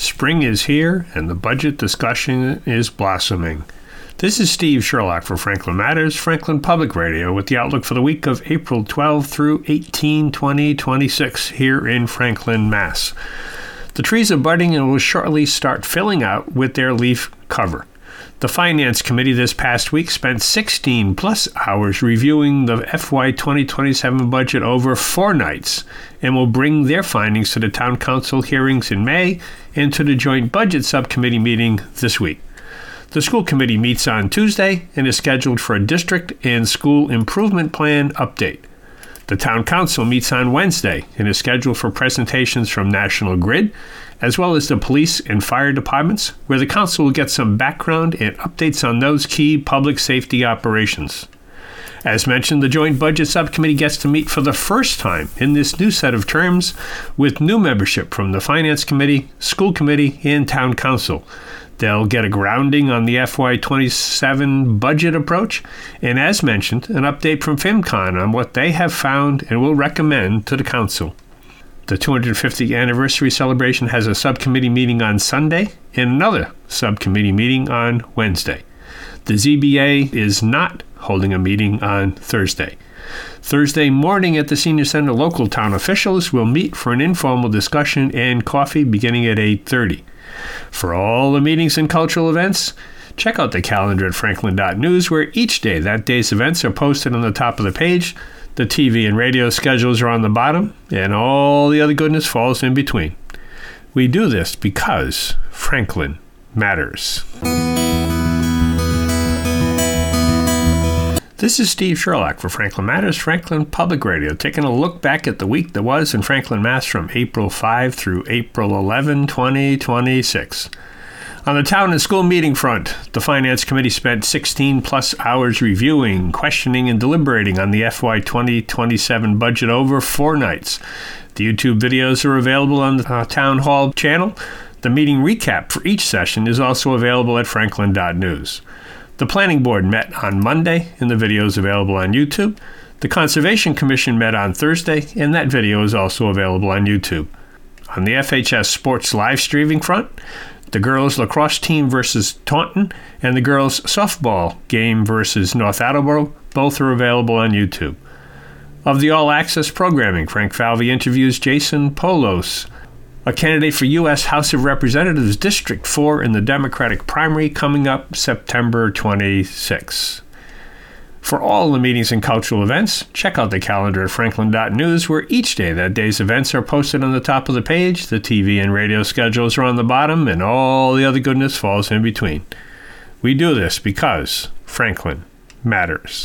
Spring is here, and the budget discussion is blossoming. This is Steve Sherlock for Franklin Matters, Franklin Public Radio, with the outlook for the week of April 12 through 18, 2026 here in Franklin, Mass. The trees are budding and will shortly start filling out with their leaf cover. The Finance Committee this past week spent 16 plus hours reviewing the FY 2027 budget over 4 nights and will bring their findings to the Town Council hearings in May and to the Joint Budget Subcommittee meeting this week. The School Committee meets on Tuesday and is scheduled for a district and school improvement plan update. The Town Council meets on Wednesday and is scheduled for presentations from National Grid, as well as the police and fire departments, where the council will get some background and updates on those key public safety operations. As mentioned, the Joint Budget Subcommittee gets to meet for the first time in this new set of terms with new membership from the Finance Committee, School Committee, and Town Council. They'll get a grounding on the FY 27 budget approach, and as mentioned, an update from FinCon on what they have found and will recommend to the Council. The 250th anniversary celebration has a subcommittee meeting on Sunday and another subcommittee meeting on Wednesday. The ZBA is not holding a meeting on Thursday. Thursday morning at the Senior Center, local town officials will meet for an informal discussion and coffee beginning at 8:30. For all the meetings and cultural events, check out the calendar at franklin.news, where each day that day's events are posted on the top of the page. The TV and radio schedules are on the bottom, and all the other goodness falls in between. We do this because Franklin matters. This is Steve Sherlock for Franklin Matters, Franklin Public Radio, taking a look back at the week that was in Franklin, Mass. From April 5 through April 11, 2026. On the town and school meeting front, the Finance Committee spent 16 plus hours reviewing, questioning, and deliberating on the FY 2027 budget over 4 nights. The YouTube videos are available on the Town Hall channel. The meeting recap for each session is also available at franklin.news. The Planning Board met on Monday, and the video is available on YouTube. The Conservation Commission met on Thursday, and that video is also available on YouTube. On the FHS Sports live streaming front, the girls lacrosse team versus Taunton and the girls softball game versus North Attleboro both are available on YouTube. Of the All Access programming, Frank Falvey interviews Jason Polos, a candidate for U.S. House of Representatives District 4 in the Democratic primary coming up September 26. For all the meetings and cultural events, check out the calendar at franklin.news, where each day that day's events are posted on the top of the page, the TV and radio schedules are on the bottom, and all the other goodness falls in between. We do this because Franklin matters.